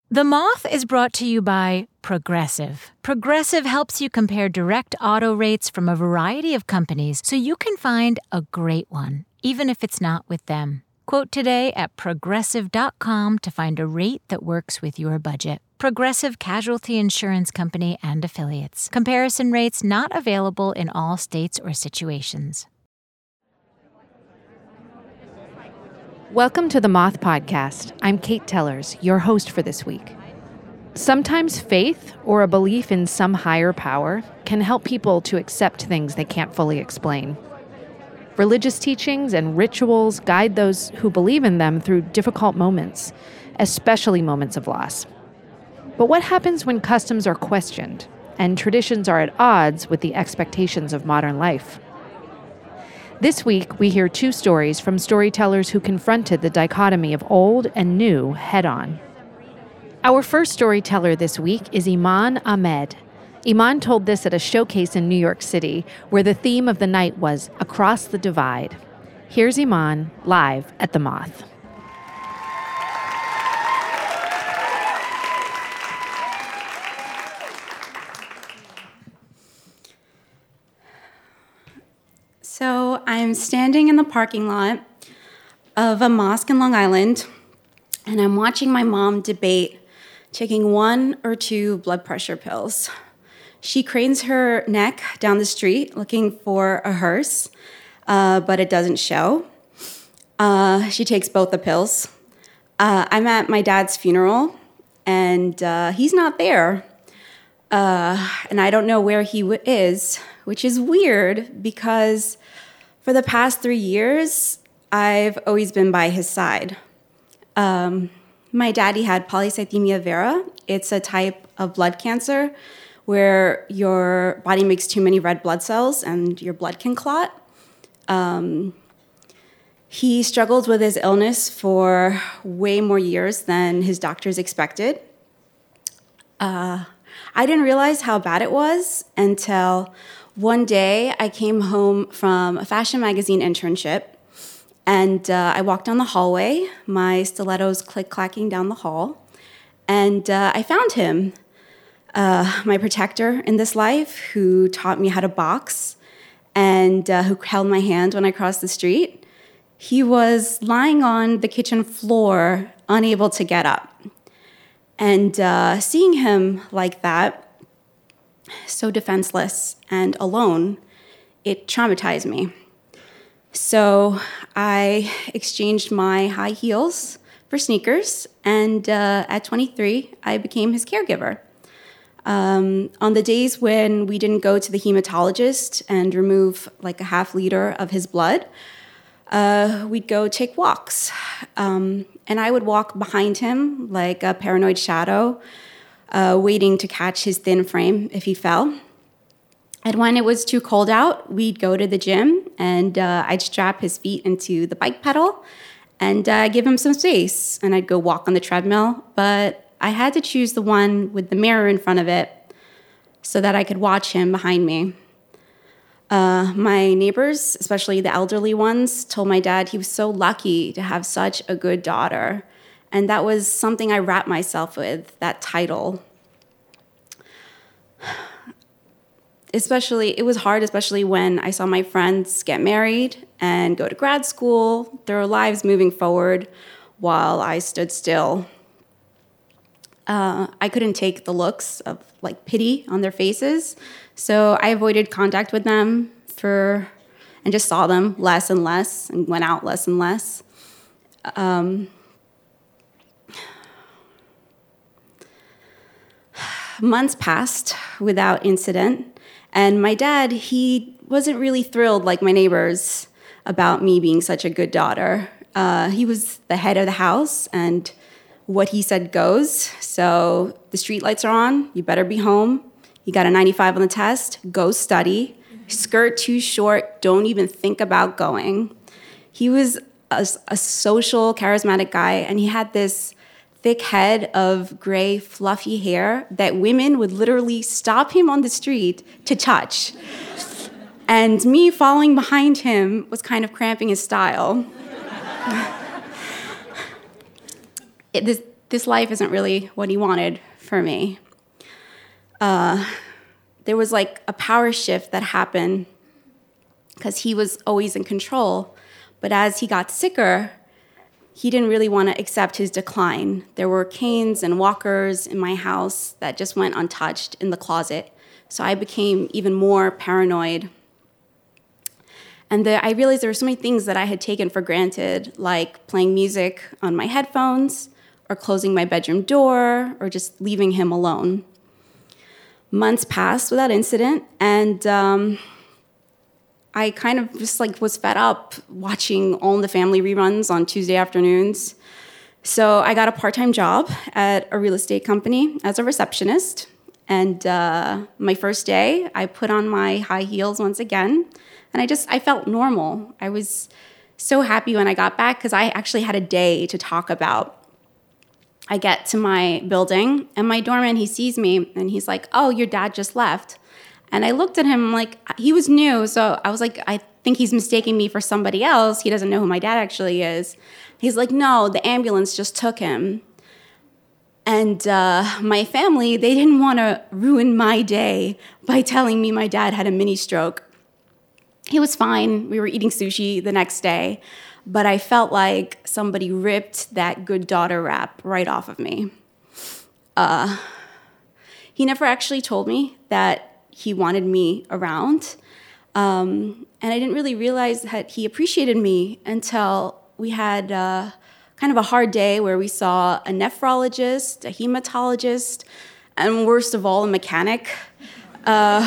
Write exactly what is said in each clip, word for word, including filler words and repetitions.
The Moth is brought to you by Progressive. Progressive helps you compare direct auto rates from a variety of companies so you can find a great one, even if it's not with them. Quote today at progressive dot com to find a rate that works with your budget. Progressive Casualty Insurance Company and Affiliates. Comparison rates not available in all states or situations. Welcome to the Moth Podcast. I'm Kate Tellers, your host for this week. Sometimes faith or a belief in some higher power can help people to accept things they can't fully explain. Religious teachings and rituals guide those who believe in them through difficult moments, especially moments of loss. But what happens when customs are questioned and traditions are at odds with the expectations of modern life? This week, we hear two stories from storytellers who confronted the dichotomy of old and new head-on. Our first storyteller this week is Iman Ahmed. Iman told this at a showcase in New York City, where the theme of the night was Across the Divide. Here's Iman, live at the Moth. So I'm standing in the parking lot of a mosque in Long Island, and I'm watching my mom debate taking one or two blood pressure pills. She cranes her neck down the street looking for a hearse, uh, but it doesn't show. Uh, she takes both the pills. Uh, I'm at my dad's funeral, and uh, he's not there. Uh, and I don't know where he w- is, which is weird because for the past three years, I've always been by his side. Um, my daddy had polycythemia vera. It's a type of blood cancer where your body makes too many red blood cells and your blood can clot. Um, he struggled with his illness for way more years than his doctors expected. Uh, I didn't realize how bad it was until one day I came home from a fashion magazine internship, and uh, I walked down the hallway, my stilettos click-clacking down the hall, and uh, I found him, uh, my protector in this life, who taught me how to box and uh, who held my hand when I crossed the street. He was lying on the kitchen floor, unable to get up. And uh, seeing him like that, so defenseless and alone, it traumatized me. So I exchanged my high heels for sneakers, and uh, at twenty-three, I became his caregiver. Um, on the days when we didn't go to the hematologist and remove like a half liter of his blood, uh, we'd go take walks. Um, and I would walk behind him like a paranoid shadow, uh, waiting to catch his thin frame if he fell. And when it was too cold out, we'd go to the gym, and uh, I'd strap his feet into the bike pedal and uh, give him some space. And I'd go walk on the treadmill, but I had to choose the one with the mirror in front of it so that I could watch him behind me. Uh, my neighbors, especially the elderly ones, told my dad he was so lucky to have such a good daughter. And that was something I wrapped myself with, that title. Especially, it was hard, especially when I saw my friends get married and go to grad school, their lives moving forward while I stood still. Uh, I couldn't take the looks of like pity on their faces, so I avoided contact with them for, and just saw them less and less, and went out less and less. Um, months passed without incident, and my dad, he wasn't really thrilled like my neighbors about me being such a good daughter. Uh, he was the head of the house, and what he said goes. So the streetlights are on, you better be home. You got a ninety-five on the test, go study. Skirt too short, don't even think about going. He was a, a social, charismatic guy, and he had this thick head of gray, fluffy hair that women would literally stop him on the street to touch. And me following behind him was kind of cramping his style. It, this, this life isn't really what he wanted for me. Uh, there was like a power shift that happened because he was always in control. But as he got sicker, he didn't really want to accept his decline. There were canes and walkers in my house that just went untouched in the closet. So I became even more paranoid. And the, I realized there were so many things that I had taken for granted, like playing music on my headphones, or closing my bedroom door, or just leaving him alone. Months passed without incident, and um, I kind of just like was fed up watching All in the Family reruns on Tuesday afternoons. So I got a part-time job at a real estate company as a receptionist. And uh, my first day, I put on my high heels once again, and I just, I felt normal. I was so happy when I got back because I actually had a day to talk about. I get to my building, and my doorman, he sees me, and he's like, oh, your dad just left. And I looked at him like, he was new, so I was like, I think he's mistaking me for somebody else. He doesn't know who my dad actually is. He's like, no, the ambulance just took him. And uh, my family, they didn't want to ruin my day by telling me my dad had a mini stroke. He was fine. We were eating sushi the next day. But I felt like somebody ripped that good daughter rap right off of me. Uh, he never actually told me that he wanted me around. Um, and I didn't really realize that he appreciated me until we had uh, kind of a hard day where we saw a nephrologist, a hematologist, and worst of all, a mechanic. Uh,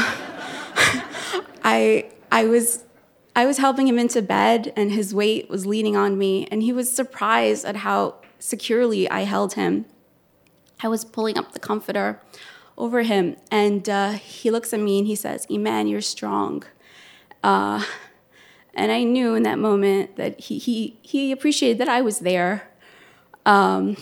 I I was... I was helping him into bed, and his weight was leaning on me, and he was surprised at how securely I held him. I was pulling up the comforter over him, and uh, he looks at me and he says, Iman, you're strong. Uh, and I knew in that moment that he he, he appreciated that I was there. Um,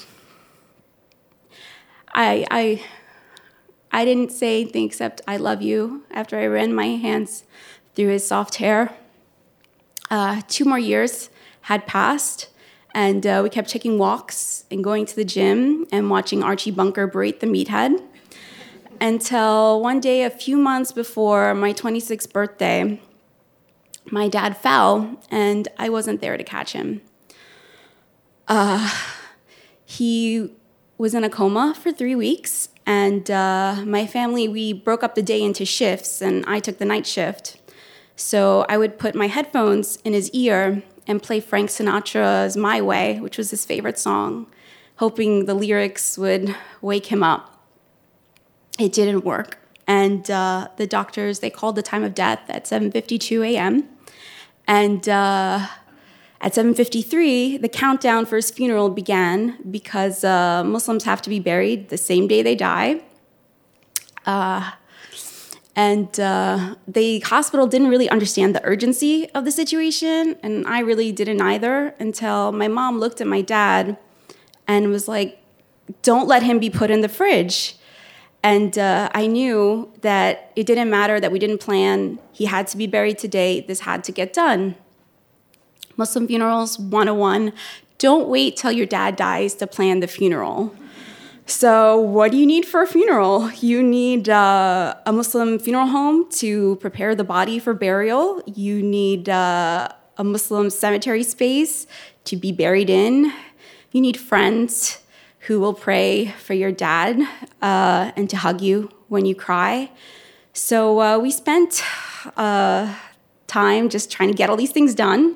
I, I, I didn't say anything except I love you after I ran my hands through his soft hair. Uh, two more years had passed, and uh, we kept taking walks and going to the gym and watching Archie Bunker berate the meathead until one day, a few months before my twenty-sixth birthday, my dad fell, and I wasn't there to catch him. Uh, he was in a coma for three weeks, and uh, my family, we broke up the day into shifts, and I took the night shift. So I would put my headphones in his ear and play Frank Sinatra's My Way, which was his favorite song, hoping the lyrics would wake him up. It didn't work. And uh, the doctors, they called the time of death at seven fifty-two a.m. And uh, at seven fifty-three, the countdown for his funeral began because uh, Muslims have to be buried the same day they die. Uh, And uh, the hospital didn't really understand the urgency of the situation, and I really didn't either until my mom looked at my dad and was like, don't let him be put in the fridge. And uh, I knew that it didn't matter that we didn't plan. He had to be buried today. This had to get done. Muslim funerals one oh one, don't wait till your dad dies to plan the funeral. So what do you need for a funeral? You need uh, a Muslim funeral home to prepare the body for burial. You need uh, a Muslim cemetery space to be buried in. You need friends who will pray for your dad uh, and to hug you when you cry. So uh, we spent uh, time just trying to get all these things done.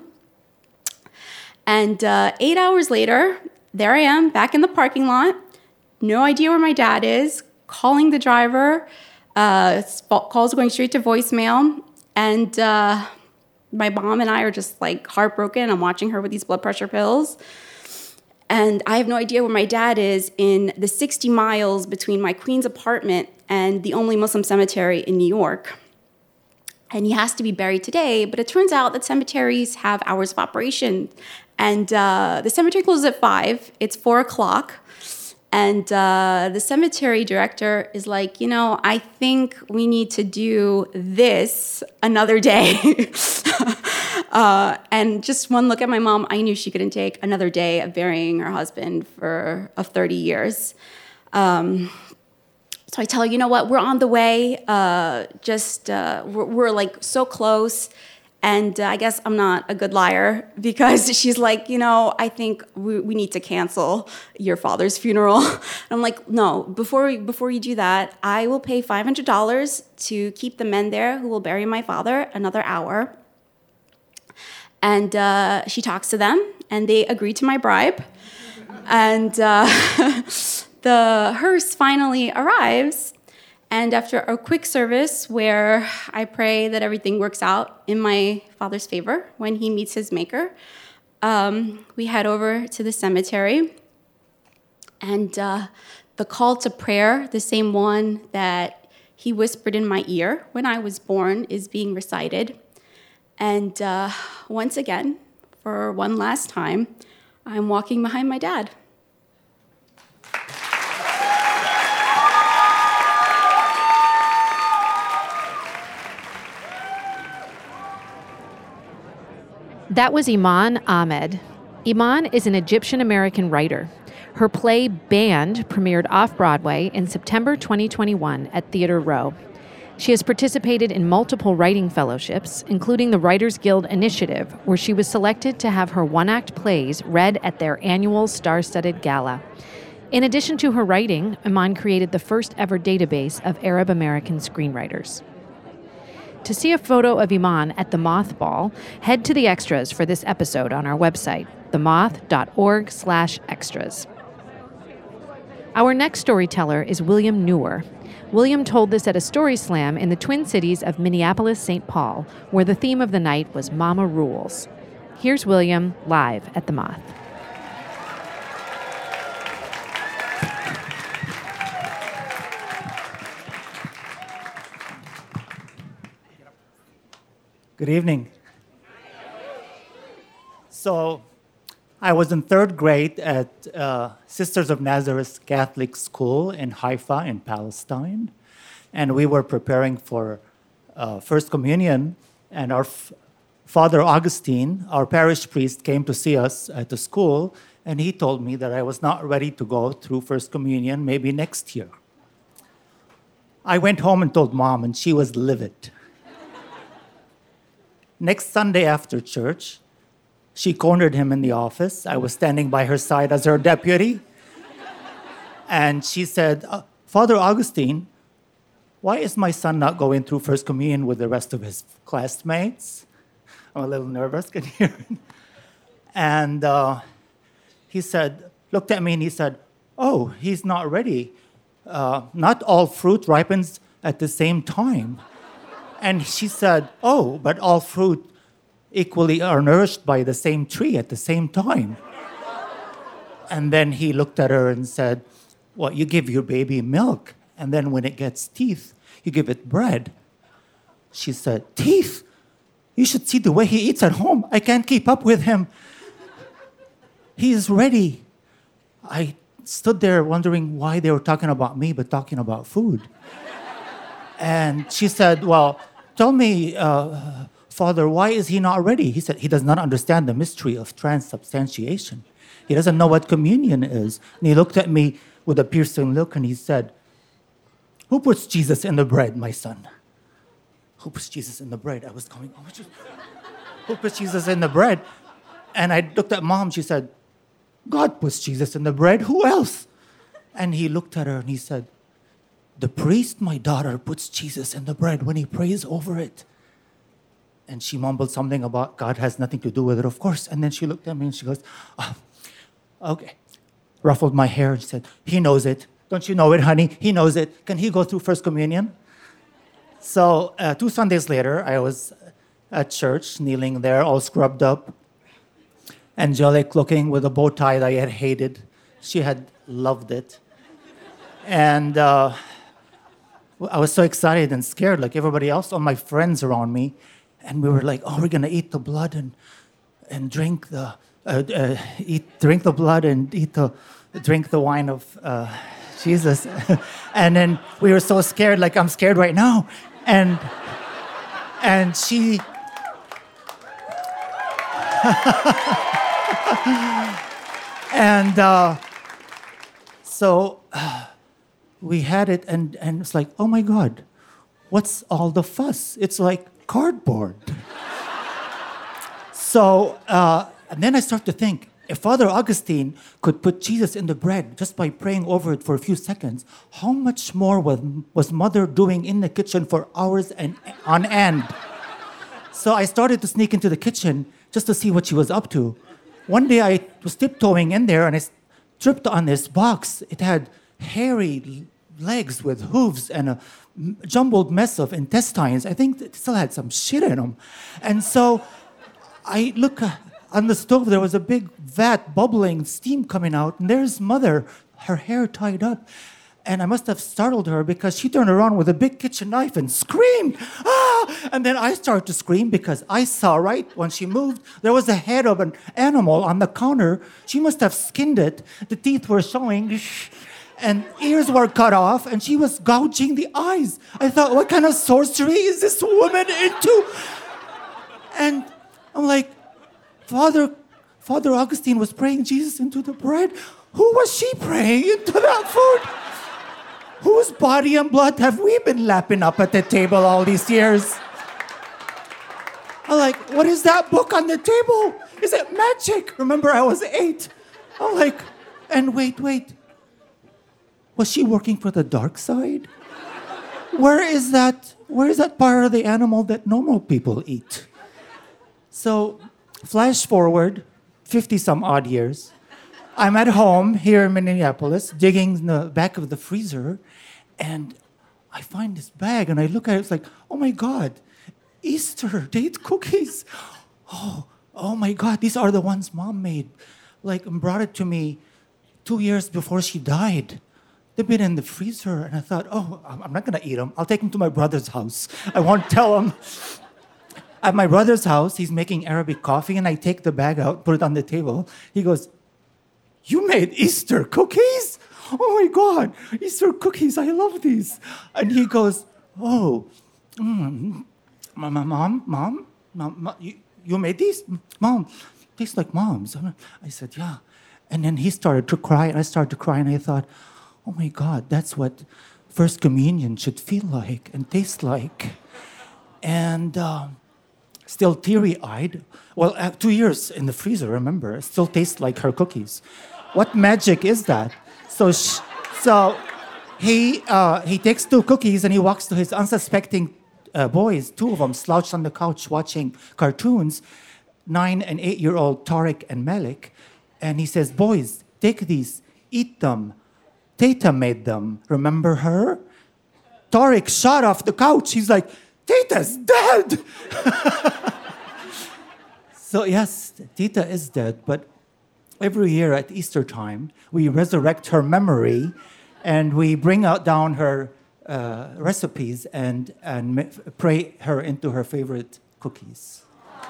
And uh, eight hours later, there I am back in the parking lot. No idea where my dad is, calling the driver, uh, calls going straight to voicemail, and uh, my mom and I are just like heartbroken. I'm watching her with these blood pressure pills, and I have no idea where my dad is in the sixty miles between my Queens apartment and the only Muslim cemetery in New York. And he has to be buried today, but it turns out that cemeteries have hours of operation, and uh, the cemetery closes at five. It's four o'clock. And uh, the cemetery director is like, you know, I think we need to do this another day. Uh, and just one look at my mom, I knew she couldn't take another day of burying her husband for of thirty years. Um, so I tell her, you know what, we're on the way. Uh, just uh, we're, we're like so close. And uh, I guess I'm not a good liar because she's like, you know, I think we, we need to cancel your father's funeral. And I'm like, no, before we, before you do that, I will pay five hundred dollars to keep the men there who will bury my father another hour. And uh, she talks to them, and they agree to my bribe. And uh, the hearse finally arrives. And after a quick service where I pray that everything works out in my father's favor when he meets his maker, um, we head over to the cemetery. And uh, the call to prayer, the same one that he whispered in my ear when I was born, is being recited. And uh, once again, for one last time, I'm walking behind my dad. That was Iman Ahmed. Iman is an Egyptian-American writer. Her play Banned premiered off-Broadway in September twenty twenty-one at Theatre Row. She has participated in multiple writing fellowships, including the Writers Guild Initiative, where she was selected to have her one-act plays read at their annual star-studded gala. In addition to her writing, Iman created the first-ever database of Arab-American screenwriters. To see a photo of Iman at the Moth Ball, head to the extras for this episode on our website, themoth.org slash extras. Our next storyteller is William Neuer. William told this at a story slam in the Twin Cities of Minneapolis, Saint Paul, where the theme of the night was Mama Rules. Here's William live at the Moth. Good evening. So, I was in third grade at uh, Sisters of Nazareth Catholic School in Haifa in Palestine, and we were preparing for uh, First Communion, and our f- Father Augustine, our parish priest, came to see us at the school, and he told me that I was not ready to go through First Communion, maybe next year. I went home and told Mom, and she was livid. Next Sunday after church, she cornered him in the office. I was standing by her side as her deputy. And she said, uh, Father Augustine, why is my son not going through First Communion with the rest of his classmates? I'm a little nervous, can you hear it? And uh, he said, looked at me and he said, oh, he's not ready. Uh, not all fruit ripens at the same time. And she said, oh, but all fruit equally are nourished by the same tree at the same time. And then he looked at her and said, well, you give your baby milk, and then when it gets teeth, you give it bread. She said, teeth? You should see the way he eats at home. I can't keep up with him. He is ready. I stood there wondering why they were talking about me, but talking about food. And she said, well, tell me, uh, Father, why is he not ready? He said, he does not understand the mystery of transubstantiation. He doesn't know what communion is. And he looked at me with a piercing look and he said, who puts Jesus in the bread, my son? Who puts Jesus in the bread? I was going, oh, just, who puts Jesus in the bread? And I looked at Mom, she said, God puts Jesus in the bread, who else? And he looked at her and he said, the priest, my daughter, puts Jesus in the bread when he prays over it. And she mumbled something about God has nothing to do with it, of course. And then she looked at me and she goes, oh, okay. Ruffled my hair and said, he knows it. Don't you know it, honey? He knows it. Can he go through First Communion? So uh, two Sundays later, I was at church, kneeling there, all scrubbed up, angelic looking with a bow tie that I had hated. She had loved it. And uh, I was so excited and scared, like everybody else, all my friends around me. And we were like, oh, we're going to eat the blood and and drink the uh, uh, eat drink the blood and eat the drink the wine of uh, Jesus. And then we were so scared, like I'm scared right now. And and she and uh, so uh, we had it, and, and it's like, oh my God, what's all the fuss? It's like cardboard. so, uh, and then I start to think, if Father Augustine could put Jesus in the bread just by praying over it for a few seconds, how much more was, was Mother doing in the kitchen for hours and on end? So I started to sneak into the kitchen just to see what she was up to. One day I was tiptoeing in there and I tripped on this box. It had hairy legs with hooves and a jumbled mess of intestines. I think it still had some shit in them. And so I look on the stove, there was a big vat bubbling, steam coming out, and there's Mother, her hair tied up. And I must have startled her because she turned around with a big kitchen knife and screamed, ah! And then I started to scream because I saw, right, when she moved, there was a head of an animal on the counter. She must have skinned it. The teeth were showing, and ears were cut off, and she was gouging the eyes. I thought, what kind of sorcery is this woman into? And I'm like, Father, Father Augustine was praying Jesus into the bread. Who was she praying into that food? Whose body and blood have we been lapping up at the table all these years? I'm like, what is that book on the table? Is it magic? Remember, I was eight. I'm like, and wait, wait. Was she working for the dark side? Where is that? Where is that part of the animal that normal people eat? So, flash forward fifty some odd years. I'm at home here in Minneapolis, digging in the back of the freezer, and I find this bag, and I look at it, it's like, oh my God, Easter date cookies. Oh, oh my God, these are the ones Mom made, like, and brought it to me two years before she died. They've been in the freezer, and I thought, oh, I'm not gonna eat them. I'll take them to my brother's house. I won't tell him. At my brother's house, he's making Arabic coffee, and I take the bag out, put it on the table. He goes, you made Easter cookies? Oh my God, Easter cookies, I love these. And he goes, oh, mm, mom, mom, mom, mom, you, you made these? Mom, tastes like Mom's. I said, yeah. And then he started to cry, and I started to cry, and I thought, oh my God, that's what First Communion should feel like and taste like. And uh, still teary-eyed. Well, uh, two years in the freezer, remember, it still tastes like her cookies. What magic is that? So, sh- so he uh, he takes two cookies and he walks to his unsuspecting uh, boys, two of them slouched on the couch watching cartoons, nine and eight-year-old Tariq and Malik, and he says, boys, take these, eat them. Tata made them. Remember her? Tariq shot off the couch. He's like, Tata's dead! So yes, Tita is dead, but every year at Easter time, we resurrect her memory and we bring out down her uh, recipes and, and ma- pray her into her favorite cookies.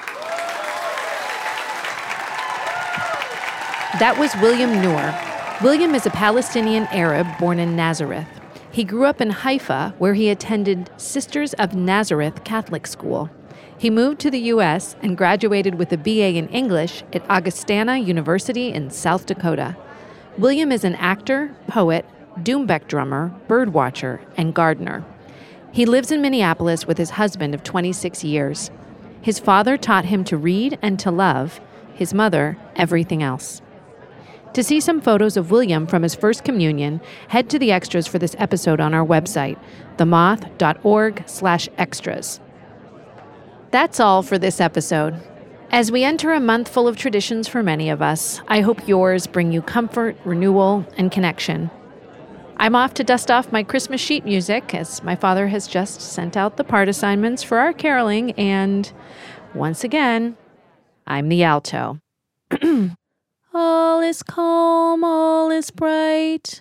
That was William Noor. William is a Palestinian Arab born in Nazareth. He grew up in Haifa, where he attended Sisters of Nazareth Catholic School. He moved to the U S and graduated with a B A in English at Augustana University in South Dakota. William is an actor, poet, Doombeck drummer, birdwatcher, and gardener. He lives in Minneapolis with his husband of twenty-six years. His father taught him to read and to love, his mother, everything else. To see some photos of William from his first communion, head to the extras for this episode on our website, themoth.org slash extras. That's all for this episode. As we enter a month full of traditions for many of us, I hope yours bring you comfort, renewal, and connection. I'm off to dust off my Christmas sheet music, as my father has just sent out the part assignments for our caroling, and once again, I'm the alto. All is calm, all is bright.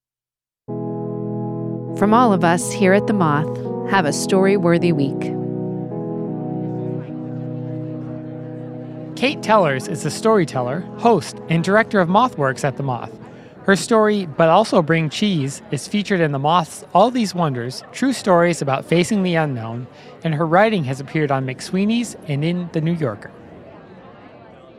From all of us here at The Moth, have a story-worthy week. Kate Tellers is the storyteller, host, and director of MothWorks at The Moth. Her story, But Also Bring Cheese, is featured in The Moth's All These Wonders, True Stories About Facing the Unknown, and her writing has appeared on McSweeney's and in The New Yorker.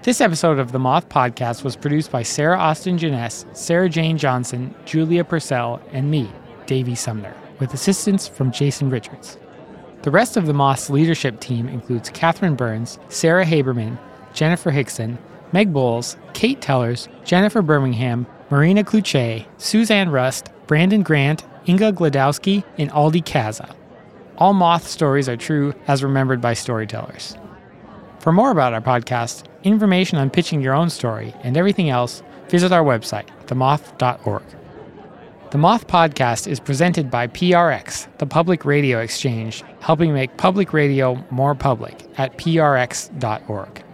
This episode of the Moth Podcast was produced by Sarah Austin Jeunesse, Sarah Jane Johnson, Julia Purcell, and me, Davey Sumner, with assistance from Jason Richards. The rest of the Moth's leadership team includes Catherine Burns, Sarah Haberman, Jennifer Hickson, Meg Bowles, Kate Tellers, Jennifer Birmingham, Marina Kluche, Suzanne Rust, Brandon Grant, Inga Gladowski, and Aldi Kaza. All Moth stories are true as remembered by storytellers. For more about our podcast, information on pitching your own story, and everything else, visit our website, the moth dot org. The Moth Podcast is presented by P R X, the Public Radio Exchange, helping make public radio more public at P R X dot org.